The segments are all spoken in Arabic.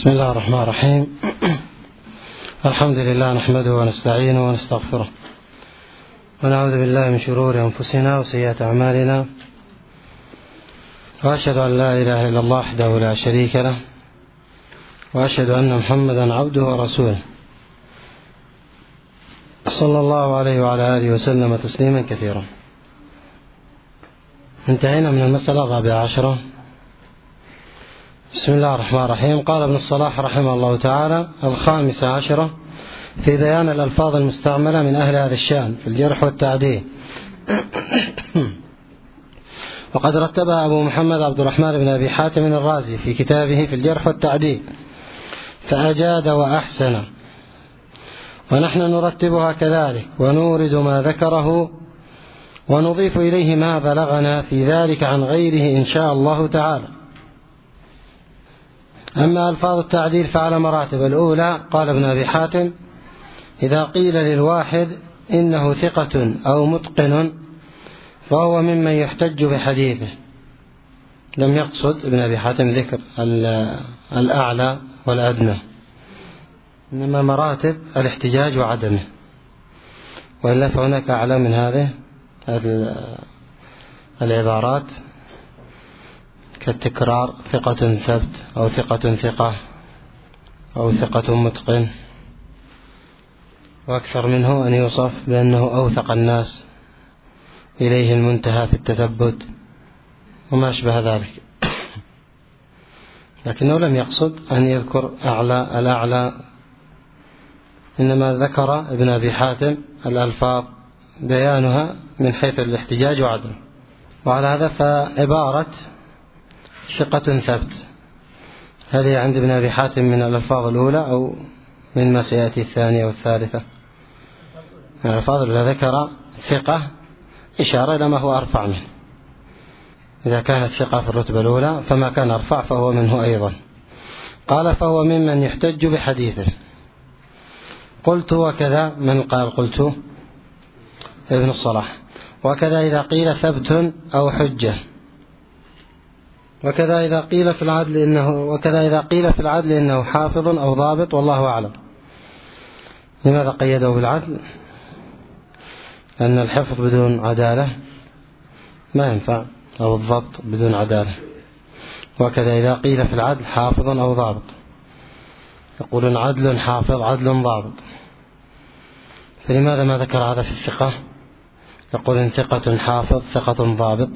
بسم الله الرحمن الرحيم. الحمد لله نحمده ونستعينه ونستغفره ونعوذ بالله من شرور أنفسنا وسيئات أعمالنا، وأشهد أن لا إله إلا الله وحده لا شريك له، وأشهد أن محمدا عبده ورسوله صلى الله عليه وعلى آله وسلم تسليما كثيرا. انتهينا من المسألة 14. بسم الله الرحمن الرحيم. قال ابن الصلاح رحمه الله تعالى: 15 في بيان الألفاظ المستعملة من أهل هذا الشأن في الجرح والتعديل. وقد رتبها أبو محمد عبد الرحمن بن أبي حاتم الرازي في كتابه في الجرح والتعديل فأجاد وأحسن، ونحن نرتبها كذلك ونورد ما ذكره ونضيف إليه ما بلغنا في ذلك عن غيره إن شاء الله تعالى. أما ألفاظ التعديل فعلى مراتب. الأولى قال ابن أبي حاتم: إذا قيل للواحد إنه ثقة أو متقن فهو ممن يحتج بحديثه. لم يقصد ابن أبي حاتم ذكر الأعلى والأدنى، إنما مراتب الاحتجاج وعدمه، وإلا فهناك أعلى من هذه العبارات كالتكرار: ثقة ثبت، أو ثقة ثقة، أو ثقة متقن، وأكثر منه أن يوصف بأنه أوثق الناس إليه المنتهى في التثبت وما أشبه ذلك. لكنه لم يقصد أن يذكر الأعلى، إنما ذكر ابن أبي حاتم الألفاظ بيانها من حيث الاحتجاج وعدم. وعلى هذا فعبارة ثقة ثبت هل هي عند ابن أبي حاتم من الألفاظ الأولى أو من ما سيأتي الثانية والثالثة؟ الألفاظ التي ذكر ثقة إشارة إلى ما هو أرفع منه. إذا كانت ثقة في الرتبة الأولى فما كان أرفع فهو منه أيضا. قال: فهو ممن يحتج بحديثه. قلت: وكذا من قال؟ قلت ابن الصلاح. وكذا إذا قيل ثبت أو حجة، وكذا إذا قيل في العدل إنه حافظ أو ضابط، والله أعلم. لماذا قيده بالعدل؟ لأن الحفظ بدون عدالة ما ينفع، أو الضبط بدون عدالة. وكذا إذا قيل في العدل حافظ أو ضابط، يقولون عدل حافظ عدل ضابط. فلماذا ما ذكر هذا في الثقة؟ يقولون ثقة حافظ ثقة ضابط،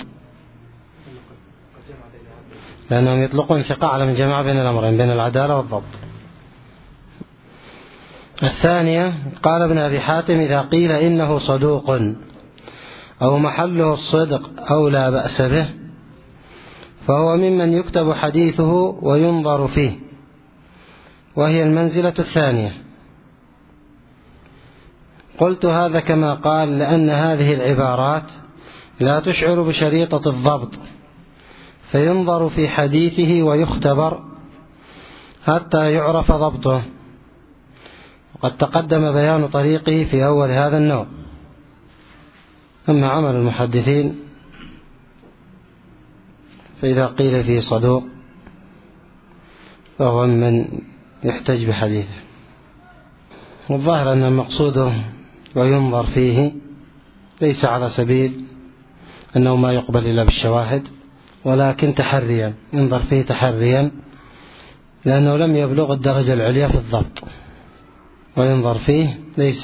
لأنهم يطلقون ثقة على من جمع بين الأمرين، بين العدالة والضبط. الثانية قال ابن أبي حاتم: إذا قيل إنه صدوق أو محله الصدق أو لا بأس به فهو ممن يكتب حديثه وينظر فيه، وهي المنزلة الثانية. قلت: هذا كما قال، لأن هذه العبارات لا تشعر بشريطة الضبط، فينظر في حديثه ويختبر حتى يعرف ضبطه. وقد تقدم بيان طريقه في أول هذا النوع. أما عمل المحدثين فإذا قيل فيه صدوق فهو من يحتج بحديثه. والظاهر أن مقصوده وينظر فيه ليس على سبيل أنه ما يقبل إلا بالشواهد، ولكن تحريا، ينظر فيه تحريا، لأنه لم يبلغ الدرجة العليا في الضبط. وينظر فيه ليس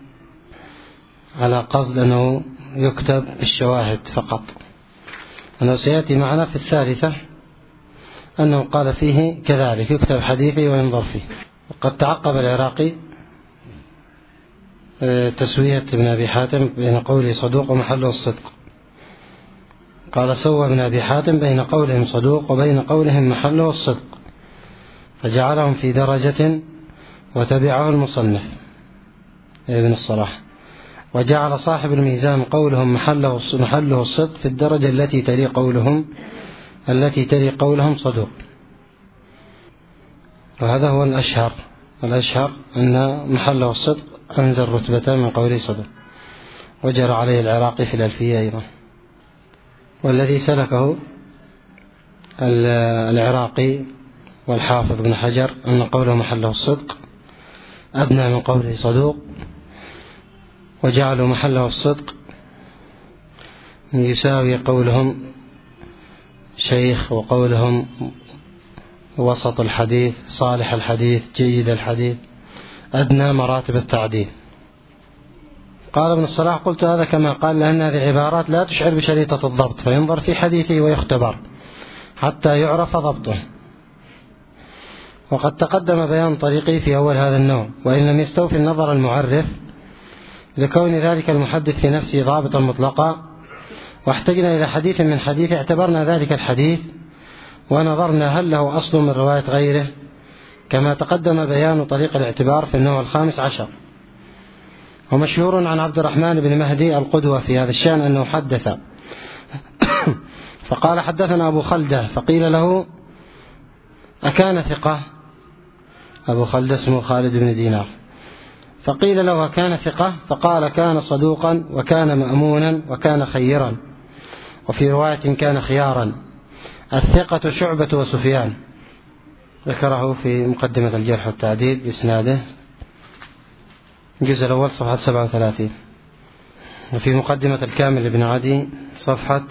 على قصد أنه يكتب بالشواهد فقط، أنه سيأتي معنا في الثالثة أنه قال فيه كذلك يكتب حديثه وينظر فيه. وقد تعقب العراقي تسوية ابن أبي حاتم بين قوله صدوق ومحله الصدق. قال: سوى ابن أبي حاتم بين قولهم صدوق وبين قولهم محله الصدق، فجعلهم في درجة، وتبعه المصنف ابن الصلاح، وجعل صاحب الميزان قولهم محله الصدق في الدرجة التي تلي قولهم صدوق. وهذا هو الأشهر أن محله الصدق أنزل رتبة من قوله صدوق، وجرى عليه العراقي في الألفية أيضا. والذي سلكه العراقي والحافظ بن حجر أن قوله محله الصدق أدنى من قوله صدوق، وجعلوا محله الصدق يساوي قولهم شيخ وقولهم وسط الحديث، صالح الحديث، جيد الحديث، أدنى مراتب التعديل. قال ابن الصلاح: قلت هذا كما قال، لأن هذه عبارات لا تشعر بشريطة الضبط، فينظر في حديثه ويختبر حتى يعرف ضبطه. وقد تقدم بيان طريقه في أول هذا النوع، وإن لم يستوفي النظر المعرف لكون ذلك المحدث في نفسه ضابطا مطلقا، واحتجنا إلى حديث من حديث اعتبرنا ذلك الحديث ونظرنا هل له أصل من رواية غيره، كما تقدم بيان طريق الاعتبار في النوع 15. ومشهور عن عبد الرحمن بن مهدي القدوة في هذا الشأن أنه حدث فقال: حدثنا أبو خلدة، فقيل له: أكان ثقة؟ أبو خلدة اسمه خالد بن دينار. فقيل له: أكان ثقة؟ فقال: كان صدوقا، وكان مأمونا، وكان خيرا، وفي رواية كان خيارا. الثقة شعبة وسفيان. ذكره في مقدمة الجرح والتعديل بإسناده، الجزء الأول صفحة 37، وفي مقدمة الكامل لابن عدي صفحة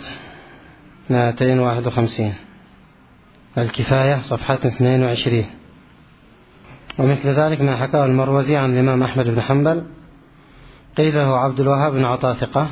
251، الكفاية صفحة 22. ومثل ذلك ما حكاه المروزي عن الإمام أحمد بن حنبل، قيل له: عبد الوهاب بن عطاء ثقة؟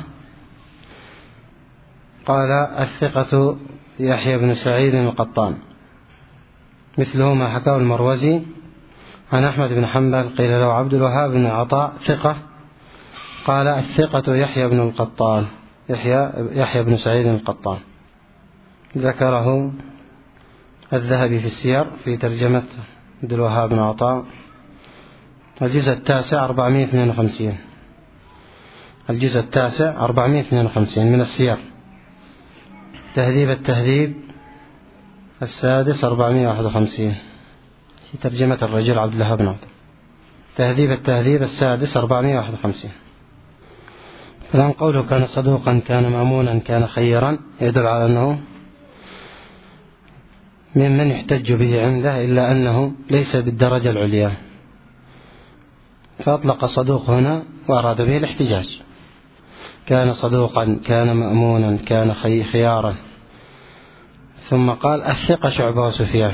قال: الثقة يحيى بن سعيد القطان. مثله ما حكاه المروزي عن أحمد بن حنبل، قيل له: عبد الوهاب بن عطاء ثقة؟ قال: الثقة يحيى بن القطان، يحيى بن سعيد القطان. ذكره الذهبي في السير في ترجمة عبد الوهاب بن عطاء، الجزء التاسع 452، الجزء التاسع 452 من السير. تهذيب التهذيب السادس 451 في ترجمة الرجل عبد الوهاب بن عطاء. تهذيب التهذيب السادس 451. فلان قوله كان صدوقا، كان مأمونا، كان خيرا، يدل على أنه ممن يحتج به عنده، إلا أنه ليس بالدرجة العليا، فأطلق صدوق هنا وأراد به الاحتجاج. كان صدوقا، كان مأمونا، كان خيارا، ثم قال: الثقة شعبة وسفيان.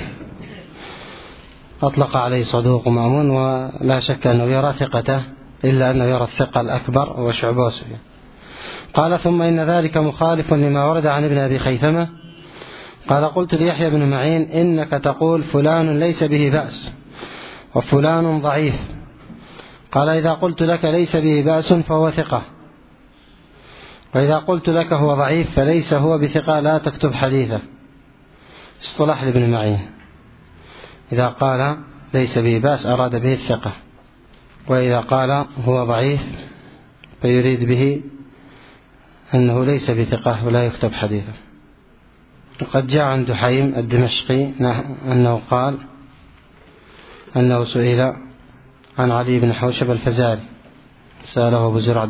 أطلق عليه صدوق ومأمون، ولا شك أنه يرى ثقته، إلا أنه يرى الثقة الأكبر وشعبة وسفيان. قال: ثم إن ذلك مخالف لما ورد عن ابن أبي خيثمة قال: قلت ليحيى بن معين: إنك تقول فلان ليس به بأس وفلان ضعيف. قال: إذا قلت لك ليس به بأس فهو ثقة، وإذا قلت لك هو ضعيف فليس هو بثقة، لا تكتب حديثه. اصطلاح لابن معين: إذا قال ليس به بأس أراد به الثقة، وإذا قال هو ضعيف فيريد به أنه ليس بثقة ولا يكتب حديثه. وقد جاء عن دحيم الدمشقي أنه قال أنه سئل عن علي بن حوشب الفزاري، سأله أبو زرع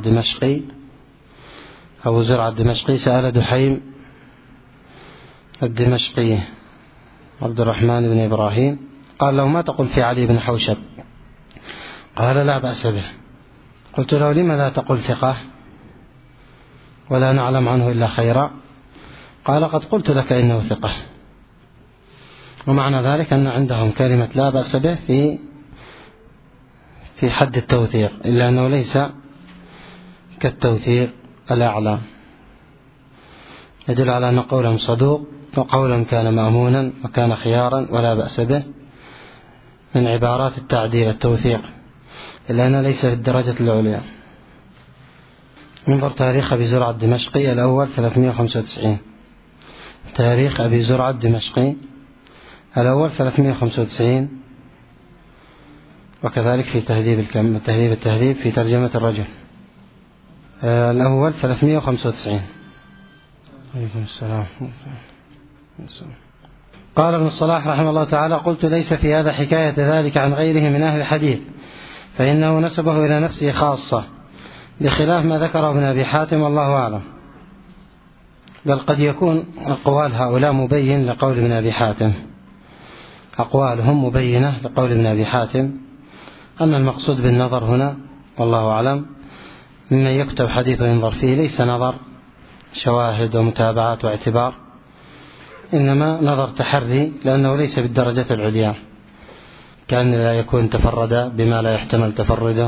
الدمشقي سأل دحيم الدمشقي عبد الرحمن بن إبراهيم، قال له: ما تقول في علي بن حوشب؟ قال: لا بأس به. قلت له: لما لا تقول ثقة ولا نعلم عنه إلا خيرا؟ قال: قد قلت لك إنه ثقة. ومعنى ذلك أن عندهم كلمة لا بأس به في حد التوثيق، إلا أنه ليس كالتوثيق الأعلى، يدل على أن قولهم صدوق وقولا كان مأمونا وكان خيارا ولا بأس به من عبارات التعديل التوثيق، إلا أنه ليس في الدرجة العليا. انظر تاريخ أبي زرعة الدمشقي الأول 395، تاريخ أبي زرعة الدمشقي الأول 395، وكذلك في تهذيب في ترجمة الرجل الأول 395. عليكم السلام. قال ابن الصلاح رحمه الله تعالى: قلت ليس في هذا حكاية ذلك عن غيره من أهل الحديث، فإنه نسبه إلى نفسه خاصة، بخلاف ما ذكره ابن أبي حاتم، والله أعلم. بل قد يكون أقوال هؤلاء مبين لقول ابن أبي حاتم، أقوالهم مبينة لقول ابن أبي حاتم أن المقصود بالنظر هنا والله أعلم ممن يكتب حديثه ينظر فيه ليس نظر شواهد ومتابعات واعتبار، إنما نظر تحري، لأنه ليس بالدرجة العليا، كأن لا يكون تفرد بما لا يحتمل تفرده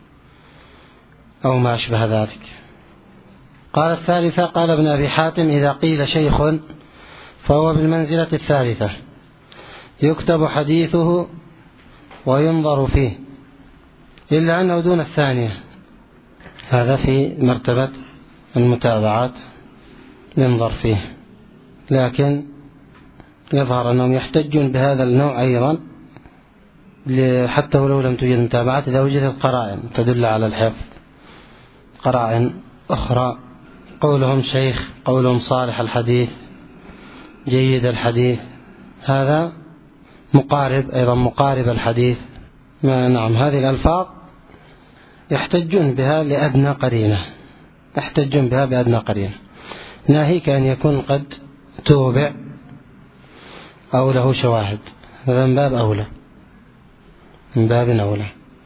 أو ما أشبه ذلك. قال الثالثة قال ابن أبي حاتم إذا قيل شيخ فهو بالمنزلة الثالثة، يكتب حديثه وينظر فيه، إلا أنه دون الثانية، هذا في مرتبة المتابعات ينظر فيه، لكن يظهر أنهم يحتجون بهذا النوع أيضا حتى ولو لم توجد متابعات إذا وجدت قرائن تدل على الحفظ، قرائن أخرى، قولهم شيخ، قولهم صالح الحديث، جيد الحديث، هذا مقارب أيضا، مقارب الحديث، نعم، هذه الألفاظ يحتجون بها لأدنى قرينة، يحتجون بها بأدنى قرينة، ناهيك أن يكون قد توبع أو له شواهد، هذا من باب أولى، من باب أولى.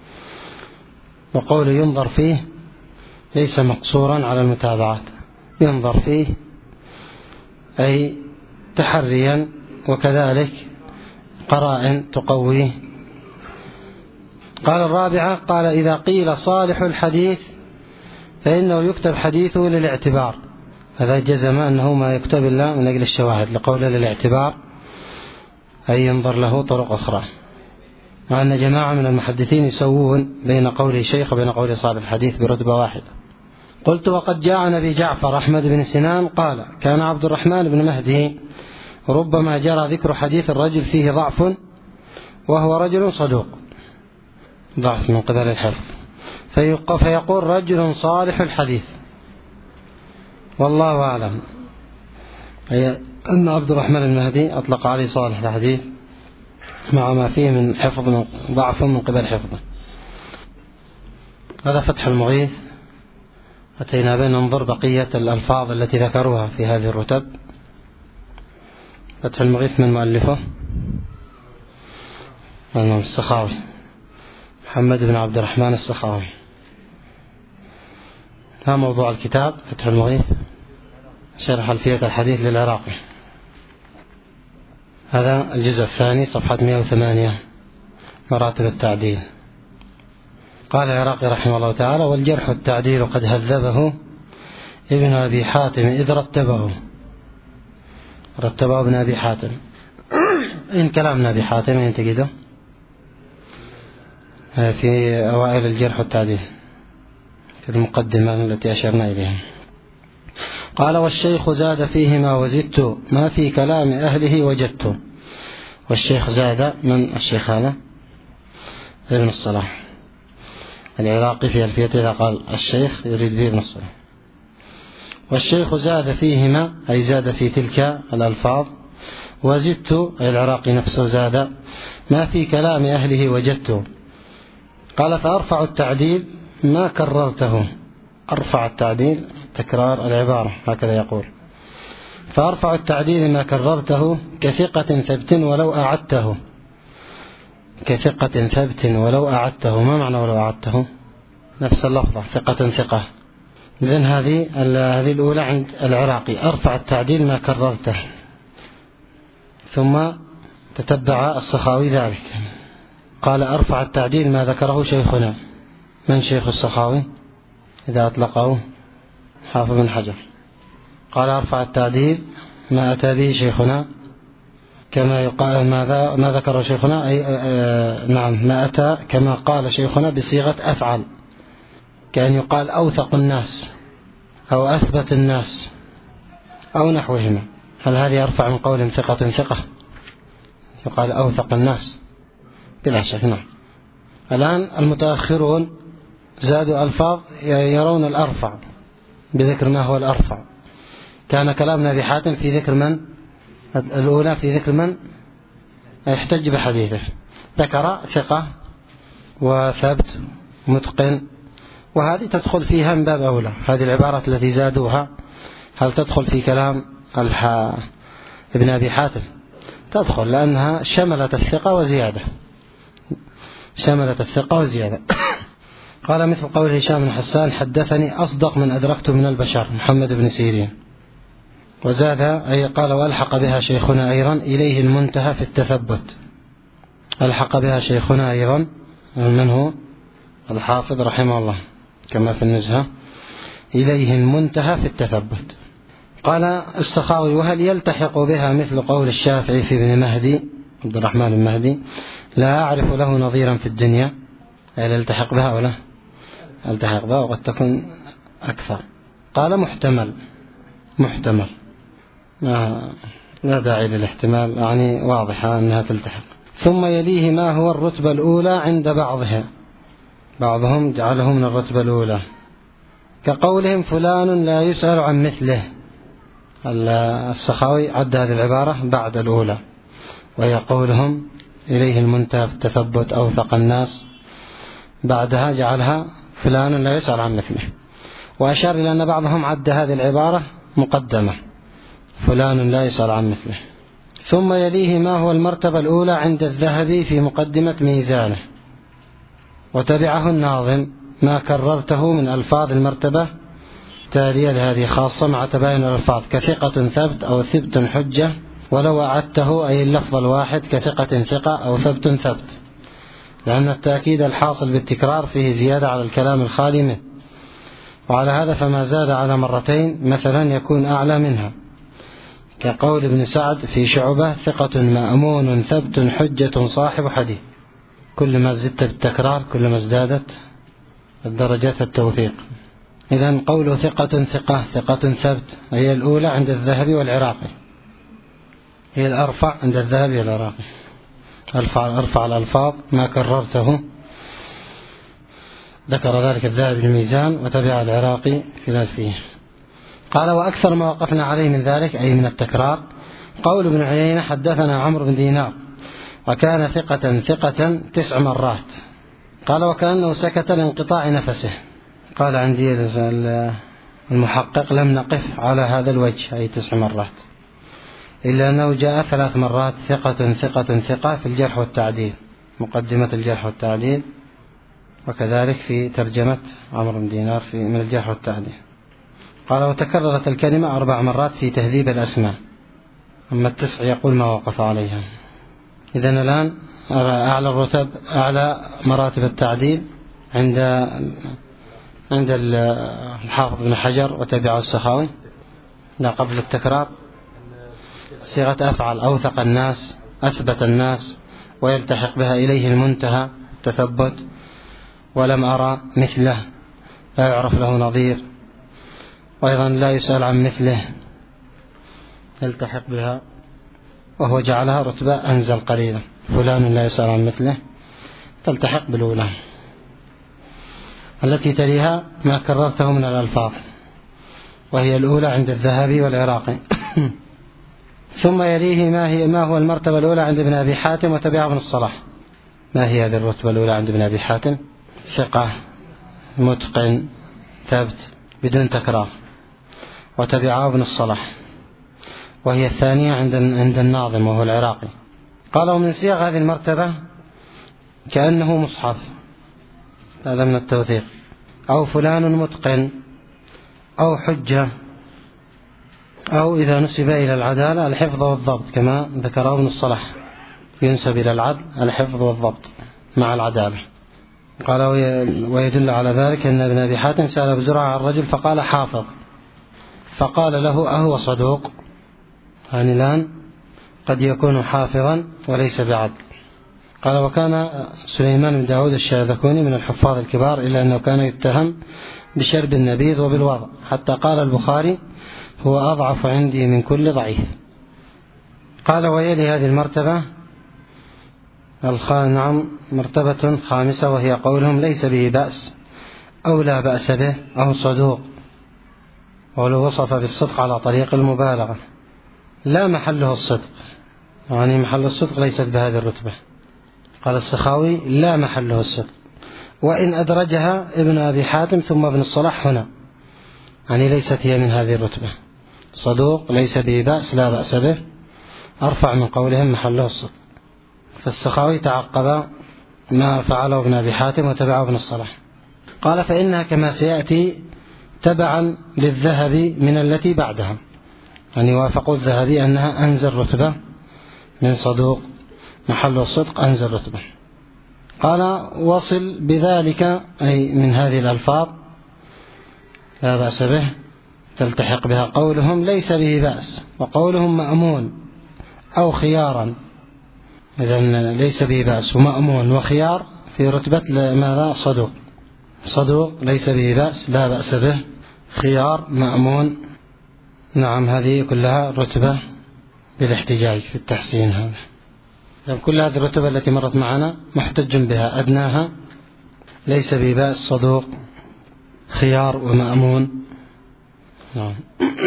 وقول ينظر فيه ليس مقصورا على المتابعات، ينظر فيه أي تحريا، وكذلك قرائن تقويه. قال الرابعة قال إذا قيل صالح الحديث فإنه يكتب حديثه للاعتبار، هذا جزم أنه ما يكتب إلا من أجل الشواهد، لقول للاعتبار أي ينظر له طرق أخرى، مع أن جماعة من المحدثين يسوون بين قوله شيخ وبين قوله صالح الحديث برتبة واحدة. قلت وقد جاء عن أبي جعفر أحمد بن سنان قال كان عبد الرحمن بن مهدي ربما جرى ذكر حديث الرجل فيه ضعف وهو رجل صدوق، ضعف من قبل الحفظ، فيقول رجل صالح الحديث، والله أعلم أي أن عبد الرحمن المهدي أطلق عليه صالح الحديث مع ما فيه من حفظ، من ضعف من قبل حفظه. هذا فتح المغيث. أتينا بين ننظر بقية الألفاظ التي ذكروها في هذه الرتب. فتح المغيث من مؤلفه السخاوي، محمد بن عبد الرحمن السخاوي. ها موضوع الكتاب فتح المغيث شرح ألفية الحديث للعراقي، هذا الجزء الثاني صفحة 108 مراتب التعديل. قال العراقي رحمه الله تعالى والجرح التعديل قد هذبه ابن أبي حاتم إذ رتبه ابن أبي حاتم. إن كلام أبي حاتم ينتقده في أوائل الجرح التعديل في المقدمة التي أشرنا إليها. قال والشيخ زاد فيهما وزدت ما في كلام أهله وجدت. والشيخ زاد من الشيخ هذا ابن الصلاح العراقي في ألفيته إذا قال الشيخ يريد به ابن الصلاح. والشيخ زاد فيهما أي زاد في تلك الألفاظ، وزدت أي العراقي نفسه زاد ما في كلام أهله وجدت. قال فأرفع التعديل ما كررته، أرفع التعديل تكرار العبارة هكذا يقول، فأرفع التعديل ما كررته كثقة ثبت ولو أعدته. كثقة ثبت ولو أعدته، ما معنى ولو أعدته؟ نفس اللفظة ثقة ثقة. إذن هذه الأولى عند العراقي أرفع التعديل ما كررته، ثم تتبع السخاوي ذلك قال أرفع التعديل ما ذكره شيخنا. من شيخ السخاوي إذا أطلقه؟ حافظ بن حجر. قال أرفع التعديل ما أتى به شيخنا كما يقال ما ذكر شيخنا أي نعم ما أتى كما قال شيخنا بصيغة أفعل، كأن يقال أوثق الناس أو أثبت الناس أو نحوهما. هل هذه أرفع من قول ثقة ثقة؟ يقال أوثق الناس بلا شك. نعم. الآن المتأخرون زادوا ألفاظ يرون الأرفع بذكر ما هو الأرفع. كان كلامنا أبي حاتم في ذكر من؟ الأولى في ذكر من يحتج بحديثه، ذكر ثقة وثبت متقن، وهذه تدخل فيها من باب أولى. هذه العبارات التي زادوها هل تدخل في كلام ابن أبي حاتم؟ تدخل لأنها شملت الثقة وزيادة، شملت الثقة وزيادة. قال مثل قول هشام بن حسان حدثني أصدق من أدركته من البشر محمد بن سيرين. وزاد أي قال وألحق بها شيخنا أيضا إليه المنتهى في التثبت. ألحق بها شيخنا أيضا من هو؟ الحافظ رحمه الله كما في النزهة، إليه المنتهى في التثبت. قال السخاوي وهل يلتحق بها مثل قول الشافعي في ابن مهدي عبد الرحمن بن مهدي لا أعرف له نظيرا في الدنيا؟ هل يلتحق بها ولا التحق بها؟ وقد تكون أكثر. قال محتمل لا داعي للاحتمال، يعني واضحة أنها تلتحق. ثم يليه ما هو الرتبة الأولى عند بعضهم جعله من الرتبة الأولى كقولهم فلان لا يسأل عن مثله. السخاوي عد هذه العبارة بعد الأولى، وهي قولهم إليه المنتهى في التثبت أوثق الناس، بعدها جعلها فلان لا يسأل عن مثله، وأشار إلى أن بعضهم عد هذه العبارة مقدمة فلان لا يسأل عن مثله. ثم يليه ما هو المرتبة الأولى عند الذهبي في مقدمة ميزانه، وتبعه الناظم ما كررته من ألفاظ المرتبة تالية لهذه خاصة مع تباين الألفاظ كثقة ثبت أو ثبت حجة، ولو أعدته أي اللفظ الواحد كثقة ثقة أو ثبت ثبت، لأن التأكيد الحاصل بالتكرار فيه زيادة على الكلام الخالي منه، وعلى هذا فما زاد على مرتين مثلا يكون أعلى منها، كقول ابن سعد في شعبة ثقة مأمون ثبت حجة صاحب حديث. كل ما زدت بالتكرار كل ما ازدادت الدرجات التوثيق. إذن قول ثقة ثقة ثبت هي الأولى عند الذهبي والعراقي، هي الأرفع عند الذهبي والعراقي، أرفع الألفاظ ما كررته، ذكر ذلك الذهبي الميزان وتبع العراقي في الألفية. قال وأكثر ما وقفنا عليه من ذلك أي من التكرار قول ابن عيينة حدثنا عمرو بن دينار وكان ثقة 9 مرات. قال وكأنه سكت لانقطاع نفسه. قال عندي المحقق لم نقف على هذا الوجه أي 9 مرات، إلا أنه جاء 3 مرات ثقة في الجرح والتعديل، مقدمة الجرح والتعديل، وكذلك في ترجمة عمرو بن دينار من الجرح والتعديل. قال وتكررت الكلمة 4 مرات في تهذيب الأسماء، أما 9 يقول ما وقف عليها. إذن الآن أعلى الرتب أعلى مراتب التعديل عند الحافظ بن حجر وتبعه السخاوي لا قبل التكرار صيغة أفعل أوثق الناس أثبت الناس، ويلتحق بها إليه المنتهى تثبت، ولم أرى مثله لا يعرف له نظير، وأيضا لا يسأل عن مثله يلتحق بها، وهو جعلها رتبة أنزل قليلا فلان لا يسأل عن مثله تلتحق بالأولى. التي تليها ما كررته من الألفاظ وهي الأولى عند الذهبي والعراقي. ثم يليه ما هو المرتبة الأولى عند ابن أبي حاتم وتبعه ابن الصلاح. ما هي هذه الرتبة الأولى عند ابن أبي حاتم؟ ثقة متقن ثبت بدون تكرار، وتبعه ابن الصلاح، وهي الثانية عند الناظم وهو العراقي. قالوا من صيغ هذه المرتبة كأنه مصحف، هذا من التوثيق، أو فلان متقن، أو حجة، أو إذا نسب إلى العدالة الحفظ والضبط كما ذكره ابن الصلاح، ينسب إلى العدل الحفظ والضبط مع العدالة. قال ويدل على ذلك أن ابن أبي حاتم سأل أبو زرعة عن الرجل فقال حافظ، فقال له أهو صدوق؟ يعني الآن قد يكون حافظا وليس بعدل. قال وكان سليمان بن داود الشاذكوني من الحفاظ الكبار، إلا أنه كان يتهم بشرب النبيذ وبالوضع، حتى قال البخاري هو أضعف عندي من كل ضعيف. قال ويلي هذه المرتبة مرتبة خامسة، وهي قولهم ليس به بأس أو لا بأس به أو صدوق، ولو وصف بالصدق على طريق المبالغة لا محله الصدق، يعني محل الصدق ليست بهذه الرتبة. قال السخاوي لا محله الصدق، وإن أدرجها ابن أبي حاتم ثم ابن الصلاح هنا، يعني ليست هي من هذه الرتبة. صدوق ليس به بأس لا بأس به، أرفع من قولهم محله الصدق. فالسخاوي تعقب ما فعله ابن أبي حاتم وتبعه ابن الصلاح. قال فإنها كما سيأتي تبعا للذهب من التي بعدها، يعني وافقوا الذهبي أنها أنزل رتبة من صدوق محل الصدق أنزل رتبة. قال وصل بذلك أي من هذه الألفاظ لا بأس به تلتحق بها قولهم ليس به بأس وقولهم مأمون أو خيارا. إذن ليس به بأس ومأمون وخيار في رتبة ماذا؟ صدوق. صدوق ليس به بأس لا بأس به، خيار مأمون، نعم هذه كلها رتبة بالاحتجاج في التحسين. هذا كل هذه الرتبة التي مرت معنا محتج بها، أدناها ليس به بأس صدوق خيار ومأمون. نعم.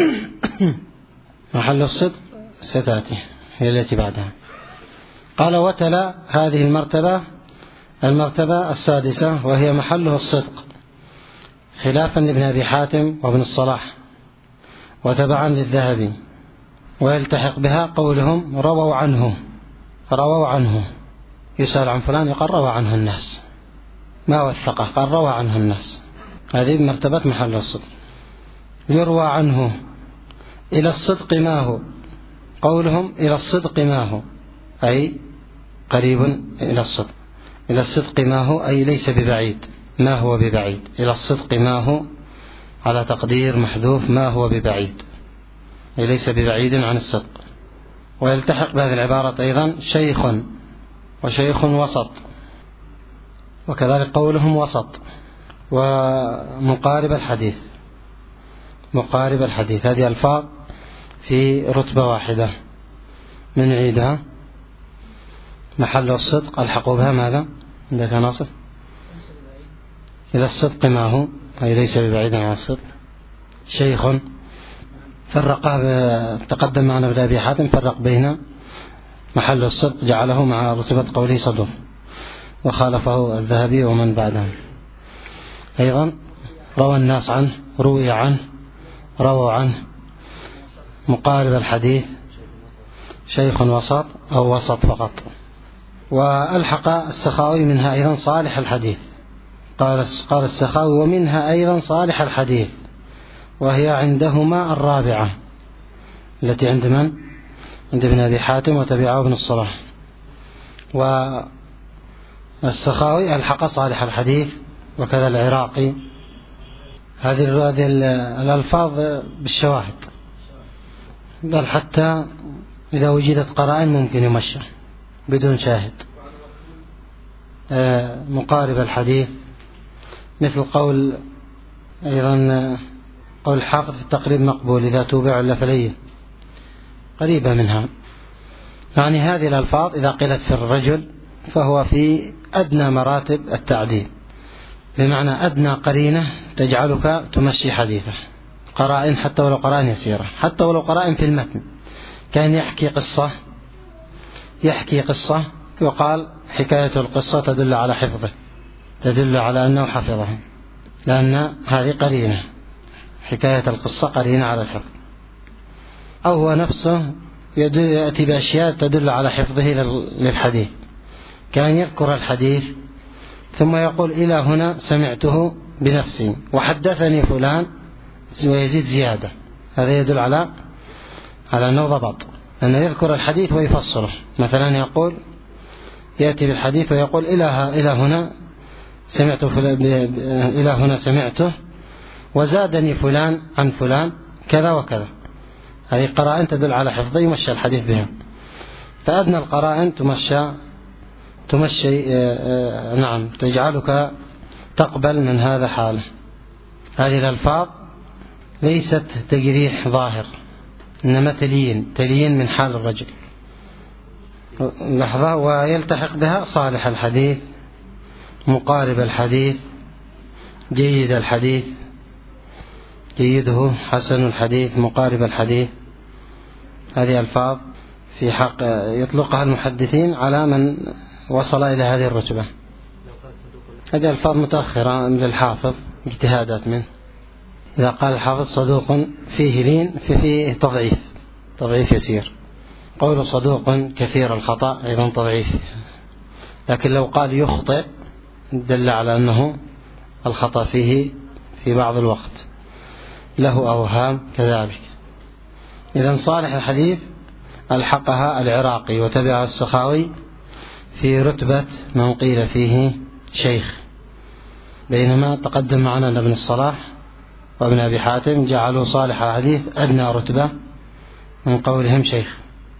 محل الصدق ستأتي هي التي بعدها. قال وتلا هذه المرتبة السادسة وهي محله الصدق خلافا لابن أبي حاتم وابن الصلاح وتبعا للذهبي. ويلتحق بها قولهم رووا عنه. يسأل عن فلان يقال روى عنه الناس، ما وثقه قال روى عنه الناس، هذه مرتبة محل الصدق. يروى عنه إلى الصدق ما هو، قولهم إلى الصدق ما هو أي قريب إلى الصدق. إلى الصدق ما هو أي ليس ببعيد، ما هو ببعيد. إلى الصدق ما هو على تقدير محذوف ما هو ببعيد أي ليس ببعيد عن الصدق. ويلتحق بهذه العبارة أيضا شيخ وشيخ وسط، وكذلك قولهم وسط ومقارب الحديث. هذه ألفاظ في رتبة واحدة من عيدها. محل الصدق ألحقوا بها ماذا عندك ناصر؟ إلى الصدق ما هو أي ليس ببعيد عن الصدق. شيخ فرقه تقدم معنا ابن أبي حاتم، فرق بين محل الصدق جعله مع رتبة قوله صدوق، وخالفه الذهبي ومن بعده. أيضا روى الناس عنه، روي عنه، رووا عنه. مقارب الحديث شيخ وسط أو وسط فقط. وألحق السخاوي منها أيضا صالح الحديث. قال السخاوي ومنها أيضا صالح الحديث، وهي عندهما الرابعة التي عند من؟ عند ابن أبي حاتم وتبعه ابن الصلاح. والسخاوي ألحق صالح الحديث وكذا العراقي. هذه الألفاظ بالشواهد، بل حتى إذا وجدت قرائن ممكن يمشى بدون شاهد. مقارب الحديث مثل قول أيضا قول الحافظ في التقريب مقبول إذا توبع إلا فلين، قريبة منها. يعني هذه الألفاظ إذا قيلت في الرجل فهو في أدنى مراتب التعديل، بمعنى أدنى قرينة تجعلك تمشي حديثه. قرائن حتى ولو قرائن يسيرة، حتى ولو قرائن في المتن. كان يحكي قصة يقال حكاية القصة تدل على حفظه، تدل على أنه حفظها، لأن هذه قرينة، حكاية القصة قرينة على الحفظ. أو هو نفسه يأتي بأشياء تدل على حفظه للحديث. كان يذكر الحديث ثم يقول إلى هنا سمعته بنفسي وحدثني فلان، ويزيد زيادة. هذا يدل على أنه ضبط، لأنه يذكر الحديث ويفصله. مثلا يقول يأتي بالحديث ويقول إلى هنا سمعته وزادني فلان عن فلان كذا وكذا. هذه قرائن تدل على حفظه يمشى الحديث بها. فأدنى القرائن تمشي نعم تجعلك تقبل من هذا حاله. هذه الألفاظ ليست تجريح ظاهر، إنما تليين من حال الرجل. لحظة. ويلتحق بها صالح الحديث، مقارب الحديث، جيد الحديث، جيده، حسن الحديث، مقارب الحديث. هذه ألفاظ في حق يطلقها المحدثين على من وصل إلى هذه الرتبة. هذه ألفاظ متأخرة للحافظ، اجتهادات منه. إذا قال الحافظ صدوق فيه لين فيه تضعيف يسير، قول صدوق كثير الخطأ أيضا تضعيف، لكن لو قال يخطئ دل على أنه الخطأ فيه في بعض الوقت، له أوهام كذلك. إذن صالح الحديث ألحقها العراقي وتبعها السخاوي في رتبة من قيل فيه شيخ، بينما تقدم معنا ابن الصلاح وابن أبي حاتم جعلوا صالح الحديث أدنى رتبة من قولهم شيخ،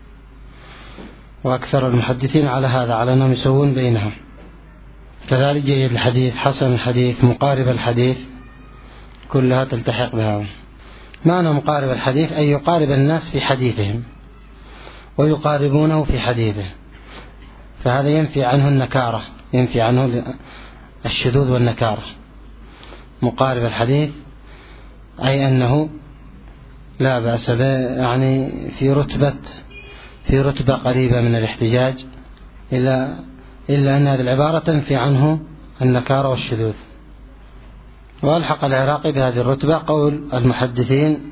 وأكثر المحدثين على هذا، على أنهم يسوون بينها. كذلك جيد الحديث، حسن الحديث، مقارب الحديث، كلها تلتحق بها. معنى مقارب الحديث أي يقارب الناس في حديثهم ويقاربونه في حديثه، فهذا ينفي عنه النكارة، ينفي عنه الشذوذ والنكارة. مقارب الحديث أي أنه لا بأس به، يعني في رتبة قريبة من الاحتجاج، إلا أن هذه العبارة تنفي عنه النكارة والشذوذ. وألحق العراقي بهذه الرتبة قول المحدثين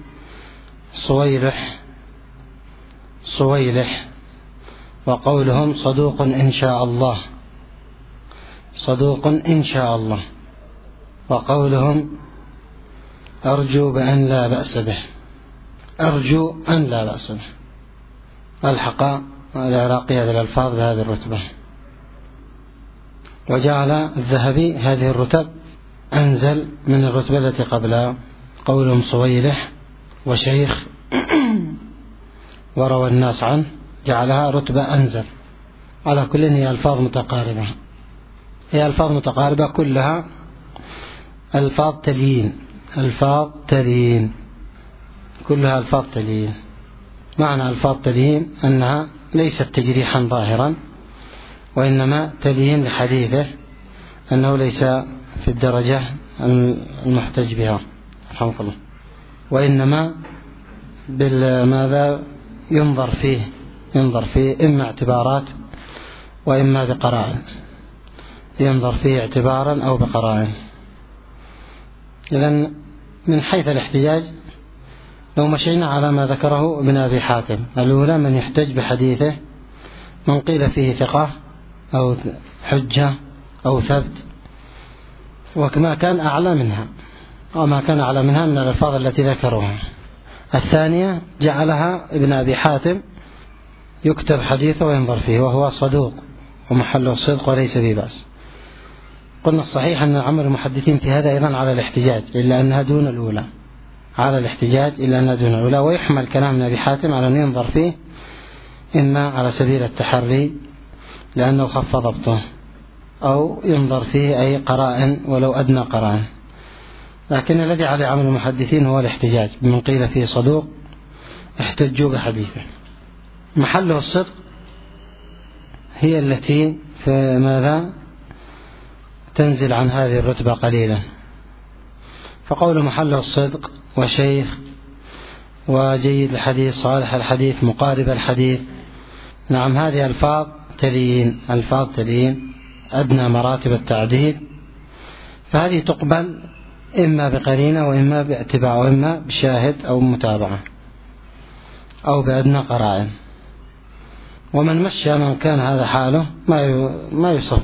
صويلح، وقولهم صدوق إن شاء الله، صدوق إن شاء الله، وقولهم أرجو بأن لا بأس به، أرجو أن لا بأس به. ألحق العراقي هذه الألفاظ بهذه الرتبة، وجعل الذهبي هذه الرتب أنزل من الرتبة التي قبلها، قولهم صويلح وشيخ وروى الناس عنه، جعلها رتبة أنزل. على كل هي ألفاظ متقاربة، هي ألفاظ متقاربة كلها ألفاظ تليين، كلها ألفاظ تليين. معنى ألفاظ تليين أنها ليست تجريحا ظاهرا، وإنما تليين لحديثه، أنه ليس في الدرجة المحتج بها رحمه الله، وإنما بالماذا ينظر فيه إما اعتبارات وإما بقرائن، ينظر فيه اعتبارا أو بقرائن. إذن من حيث الاحتجاج لو مشينا على ما ذكره ابن أبي حاتم، الأولى من يحتج بحديثه من قيل فيه ثقة أو حجة أو ثبت، وما كان أعلى منها من الألفاظ التي ذكروها. الثانية جعلها ابن أبي حاتم يكتب حديثه وينظر فيه، وهو صدوق ومحله الصدق وليس به بأس. قلنا الصحيح أن عمل المحدثين في هذا أيضا على الاحتجاج، إلا أنها دون الأولى، ويحمل كلام ابن أبي حاتم على أن ينظر فيه إما على سبيل التحري لأنه خف ضبطه، أو ينظر فيه أي قرائن ولو أدنى قرائن. لكن الذي عليه عمل المحدثين هو الاحتجاج بمن قيل فيه صدوق، احتجوا بحديثه. محله الصدق هي التي في ماذا تنزل عن هذه الرتبة قليلا، فقول محله الصدق وشيخ وجيد الحديث صالح الحديث مقارب الحديث، نعم هذه ألفاظ تلين أدنى مراتب التعديل، فهذه تقبل إما بقرينة وإما باعتبار وإما بشاهد أو متابعة أو بأدنى قرائن. ومن مشى من كان هذا حاله ما يوصف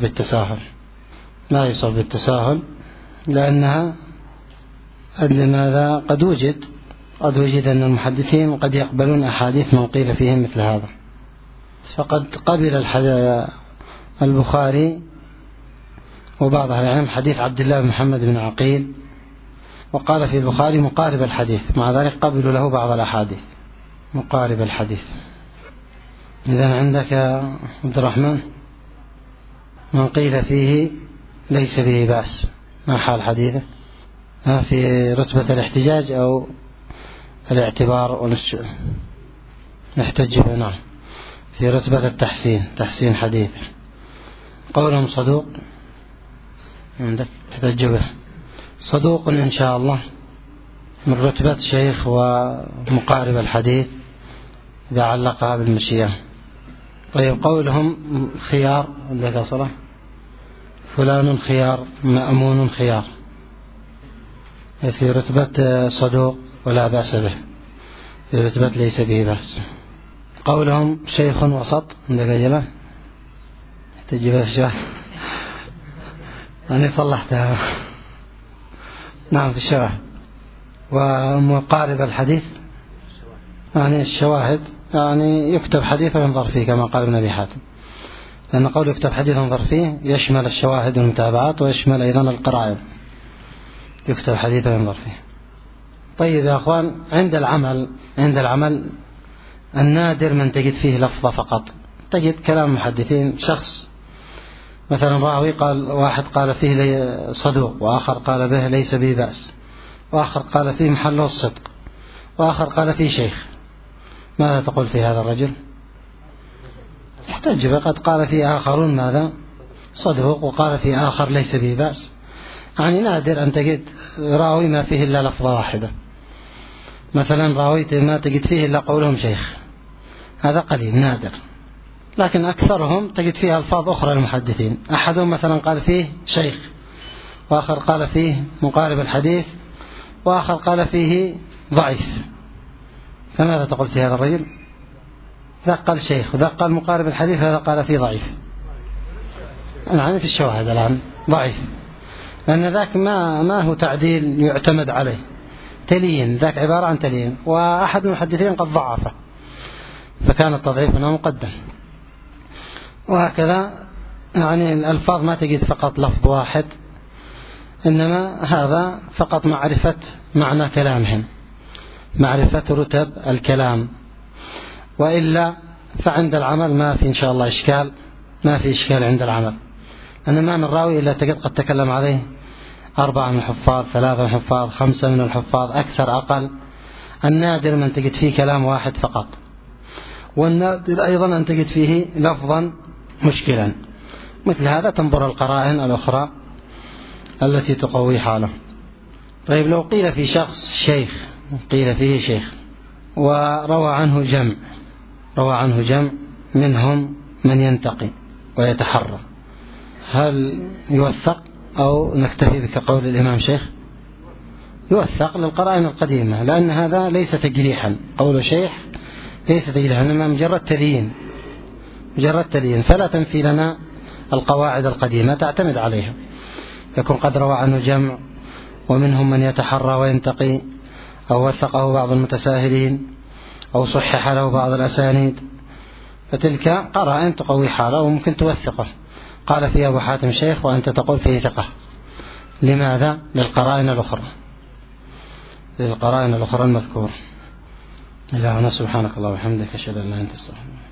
بالتساهل، لأنها لماذا قد وجد أن المحدثين قد يقبلون أحاديث من قيل فيهم مثل هذا. فقد قبل البخاري وبعض أهل العلم حديث عبد الله بن محمد بن عقيل، وقال في البخاري مقارب الحديث، مع ذلك قبلوا له بعض الأحاديث مقارب الحديث. إذن عندك عبد الرحمن من قيل فيه ليس به بأس، ما حال حديثه؟ في رتبة الاحتجاج أو الاعتبار نحتج به؟ نعم، في رتبة تحسين حديثه. قولهم صدوق عندك احتج به، صدوق إن شاء الله من رتبة شيخ ومقارب الحديث إذا علقها بالمشيئة. طيب قولهم خيار عندك صلاح، فلان خيار مأمون خيار، في رتبة صدوق ولا بأس به، في رتبة ليس به بأس. قولهم شيخ وسط عندك أجلة تجيبها في الشواهد. أنا صلحتها. نعم في الشواهد. ومقارب الحديث يعني الشواهد يعني يكتب حديث وينظر فيه كما قال ابن أبي حاتم، لأن قول يكتب حديث وينظر فيه يشمل الشواهد والمتابعات ويشمل أيضا القرائن. يكتب حديث وينظر فيه. طيب يا أخوان، عند العمل النادر من تجد فيه لفظة فقط. تجد كلام محدثين، شخص مثلا راوي قال، واحد قال فيه صدوق، وآخر قال به ليس به بأس، وآخر قال فيه محله الصدق، وآخر قال فيه شيخ. ماذا تقول في هذا الرجل؟ يحتج. قد قال فيه آخرون ماذا؟ صدوق، وقال فيه آخر ليس به بأس. يعني نادر أن تجد راوي ما فيه إلا لفظة واحدة. مثلا راوي ما تجد فيه إلا قولهم شيخ، هذا قليل نادر. لكن أكثرهم تجد فيه ألفاظ أخرى للمحدثين. أحدهم مثلا قال فيه شيخ، وآخر قال فيه مقارب الحديث، وآخر قال فيه ضعيف. فماذا تقول في هذا الرجل؟ ذاك قال شيخ، وذاك قال مقارب الحديث، هذا قال فيه ضعيف. يعني في الشواهد الآن ضعيف، لأن ذاك ما هو تعديل يعتمد عليه، تلين. ذاك عبارة عن تلين، وأحد المحدثين قد ضعفه فكان التضعيف هنا مقدم. وهكذا يعني الألفاظ ما تجد فقط لفظ واحد، إنما هذا فقط معرفة معنى كلامهم، معرفة رتب الكلام. وإلا فعند العمل ما في إن شاء الله إشكال، ما في إشكال عند العمل. أن ما من راوي إلا تجد قد تكلم عليه 4 من الحفاظ، 3 من الحفاظ، 5 من الحفاظ، أكثر أقل. النادر من تجد فيه كلام واحد فقط، والنادر أيضا أن تجد فيه لفظا مشكلا. مثل هذا تنظر القرائن الأخرى التي تقوي حاله. طيب لو قيل في شخص شيخ، قيل فيه شيخ، وروى عنه جمع منهم من ينتقي ويتحرى، هل يوثق أو نكتفي بكقول الإمام شيخ؟ يوثق للقرائن القديمة، لأن هذا ليس تجريحا. قول شيخ ليس تجريحا، إنما مجرد تليين، فلا تنفي لنا القواعد القديمة، تعتمد عليها. يكون قد روى عنه جمع ومنهم من يتحرى وينتقي، أو وثقه بعض المتساهلين، أو صحح له بعض الأسانيد، فتلك قرائن تقوي حاله وممكن توثقه. قال فيه أبو حاتم شيخ وأنت تقول فيه ثقة. لماذا؟ للقرائن الأخرى المذكورة. إلهنا سبحانك الله وبحمدك، أشهد أن لا إله إلا أنت، أستغفرك.